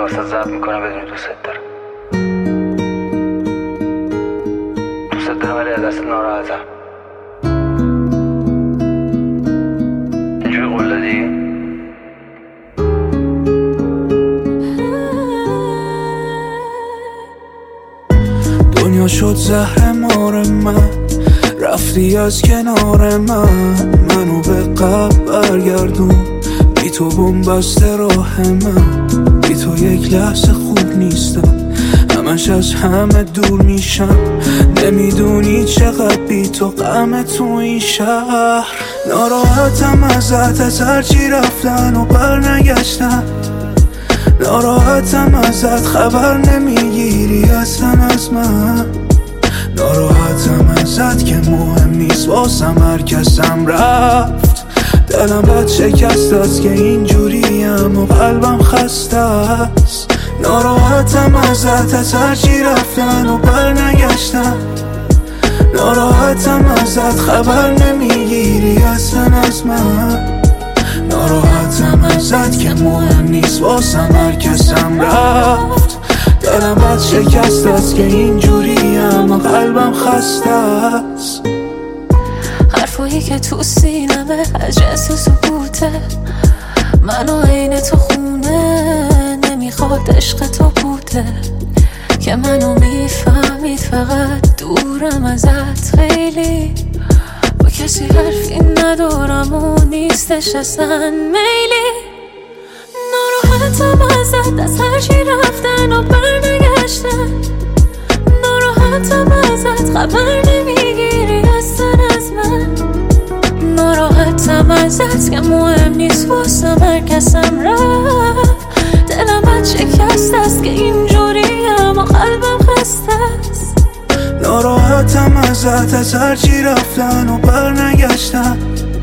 واسه ضبط میکنم بدونی دوست دارم. دوست دارم ولی از دست ناراحتم. اینجوری قول دادی؟ دنیا شد زهر مار من، رفتی از کنار منو به قبل برگردون. بی تو بنبسته راه من، بی تو یک لحظه خوب نیستم، همش از همه دور میشم. نمیدونی چقدر بی تو غم تو این شهر. ناراحتم ازت هرچی رفتن و بر نگشتن. ناراحتم ازت خبر نمیگیری اصلا از من. ناراحتم ازت که مهم نیست واسم هر کسم رفت. دلم بد شکست است که اینجوریم و قلبم خسته است. ناراحتم ازت هرچی رفتن و بر نگشتن. ناراحتم ازت خبر نمیگیری اصلا از من. ناراحتم ازت که مهم نیست واسم هر کسم رفت. دلم بد شکست است که اینجوریم و قلبم خسته است. حرفایی که تو سینمه از جنس سکوته، منو عین تو خونه نمیخواد عشق تو بوده. که منو میفهمید فقط دورم ازت خیلی. با کسی حرفی ندارم و نیستش اصلا میلی. ناراحتم ازت از هرچی رفتن و بر نگشتن. ناراحتم ازت خبر نمیگیری اصلا از من. ناراحتم ازت که مهم نیست واسم هر کسم رفت. دلم بد شکست است که اینجوریم و قلبم خسته است. ناراحتم ازت از هرچی رفتن و بر نگشتن.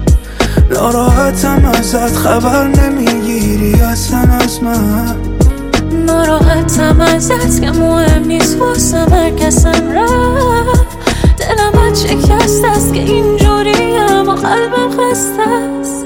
ناراحتم ازت خبر نمیگیری اصلا از من. ناراحتم ازت که مهم نیست واسم هر کسم رفت. دلم بد شکست است که اینجوریم و قلبم خسته است.